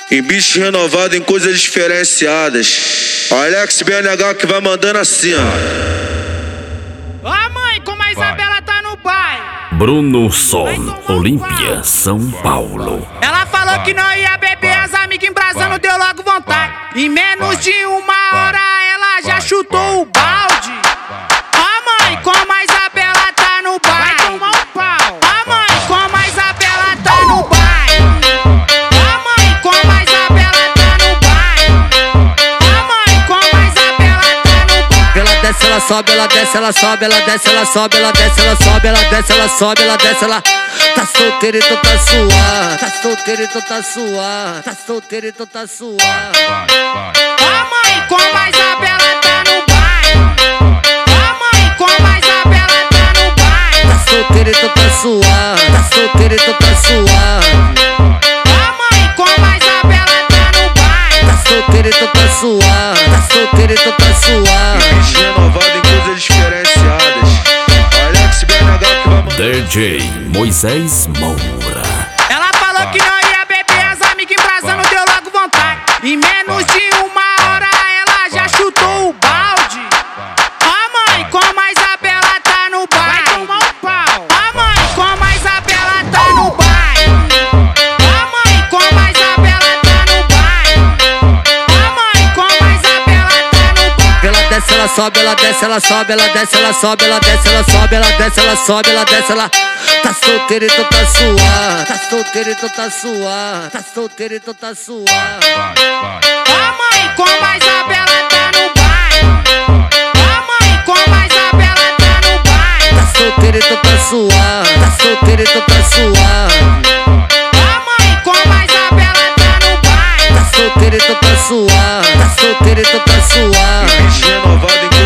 Em bicho renovado, em coisas diferenciadas. Alex BNH que vai mandando assim, ó. Ó mãe, como a Isabela tá no bairro. Bruno Som, Olímpia, São Paulo. Ela falou que não ia beber, as amigas embrasando, deu logo vontade. Em menos de uma hora ela já chutou o balde. Ó mãe, como a Isabela tá no bairro. Vai tomar um pau. Ó mãe, como a Isabela tá no bairro. Ó mãe, como a Isabela tá no bairro. Ó mãe, como a Isabela tá no bairro. Ela desce, ela sobe, ela desce, ela sobe, ela desce, ela sobe, ela desce, ela sobe, ela desce, ela sobe, ela desce, ela tá solteira e tu tá suave, tá solteira e tu tá suave, tá solteira e tu tá suave. Ó mãe, como a Isabela tá no bairro. Ó mãe, como a Isabela tá no bairro. Tá solteira e tu tá suave, tá solteira e tu tá suave. Ó mãe, como a Isabela tá no bairro. Tá solteira e tu tá suave, tá solteira e tu tá suave. Bicho renovado em coisas diferenciadas. Alex BNH que vai mandando. DJ Moisés Moura. Ela falou que não ia beber, as amigas embrasando, deu logo vontade. Em menos de uma hora ela já chutou o balde. Ó mãe, como a Isabela tá no bairro. Vai tomar um pau. Ó mãe, como a Isabela tá no bairro. Ó mãe, como a Isabela tá no bairro. Ó mãe, como a Isabela tá no bairro. Ela desce, ela sobe, ela desce, ela sobe, ela desce, ela sobe, ela desce, ela sobe, ela desce, ela sobe, ela desce, ela tá solteira e tu tá suave, tá solteira e tu tá suave, tá solteira e tu tá suave. Ó mãe, como a Isabela tá no bairro. Ó mãe, como a Isabela tá no bairro. Tá solteira e tu tá suave, tá solteira e tu tá suave. Ó mãe, como a Isabela tá no bairro. Tá solteira e tu tá suave, tá solteira e tu tá suave. Bicho renovado em